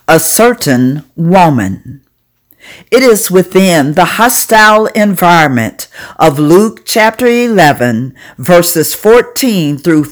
A certain woman. It is within the hostile environment of Luke chapter 11, verses 14 through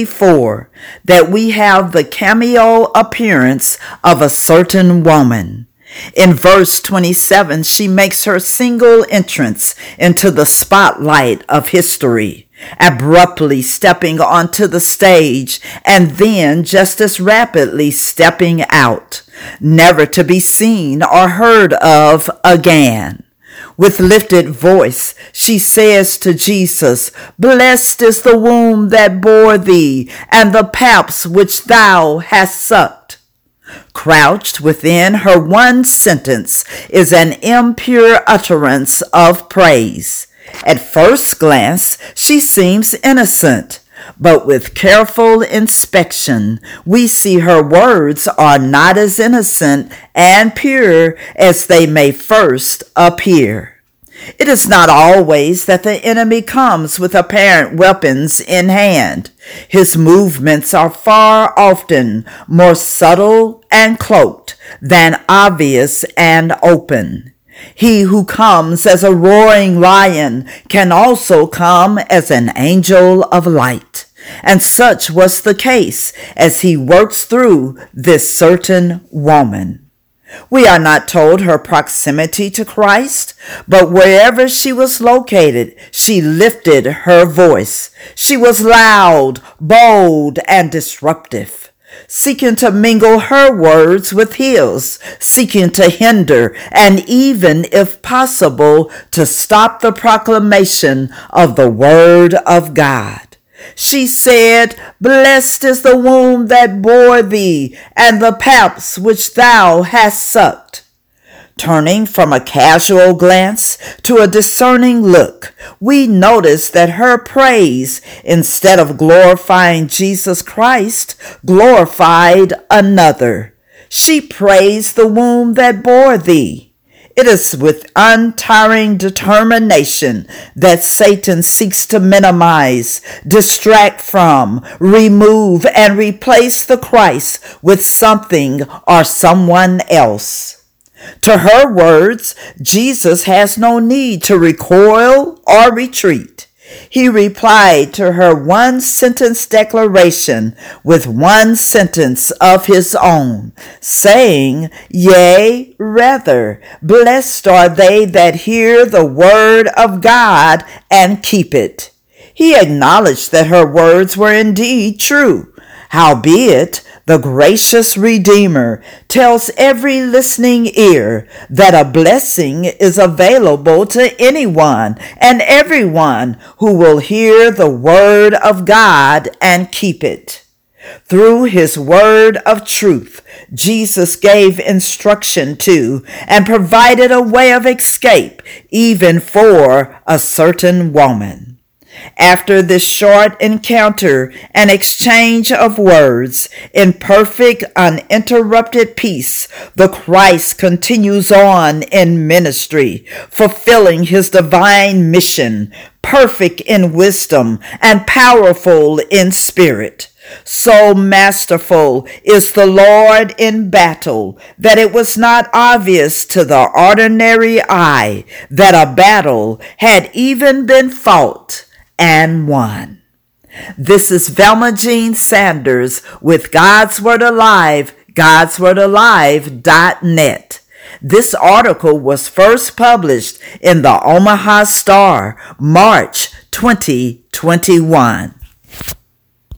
54, that we have the cameo appearance of a certain woman. In verse 27, she makes her single entrance into the spotlight of history, abruptly stepping onto the stage and then just as rapidly stepping out, never to be seen or heard of again. With lifted voice, she says to Jesus, "Blessed is the womb that bore thee, and the paps which thou hast sucked." Crouched within her one sentence is an impure utterance of praise. At first glance, she seems innocent, but with careful inspection, we see her words are not as innocent and pure as they may first appear. It is not always that the enemy comes with apparent weapons in hand. His movements are far often more subtle and cloaked than obvious and open. He who comes as a roaring lion can also come as an angel of light. And such was the case as he works through this certain woman. We are not told her proximity to Christ, but wherever she was located, she lifted her voice. She was loud, bold, and disruptive, seeking to mingle her words with his, seeking to hinder, and even, if possible, to stop the proclamation of the Word of God. She said, "Blessed is the womb that bore thee, and the paps which thou hast sucked." Turning from a casual glance to a discerning look, we notice that her praise, instead of glorifying Jesus Christ, glorified another. She praised the womb that bore thee. It is with untiring determination that Satan seeks to minimize, distract from, remove, and replace the Christ with something or someone else. To her words, Jesus has no need to recoil or retreat. He replied to her one-sentence declaration with one sentence of his own, saying, "Yea, rather, blessed are they that hear the word of God and keep it." He acknowledged that her words were indeed true. Howbeit, the gracious Redeemer tells every listening ear that a blessing is available to anyone and everyone who will hear the word of God and keep it. Through his word of truth, Jesus gave instruction to and provided a way of escape even for a certain woman. After this short encounter and exchange of words, in perfect, uninterrupted peace, the Christ continues on in ministry, fulfilling his divine mission, perfect in wisdom and powerful in spirit. So masterful is the Lord in battle that it was not obvious to the ordinary eye that a battle had even been fought and won. This is Velma Jean Sanders with God's Word Alive, godswordalive.net. This article was first published in the Omaha Star, March 2021.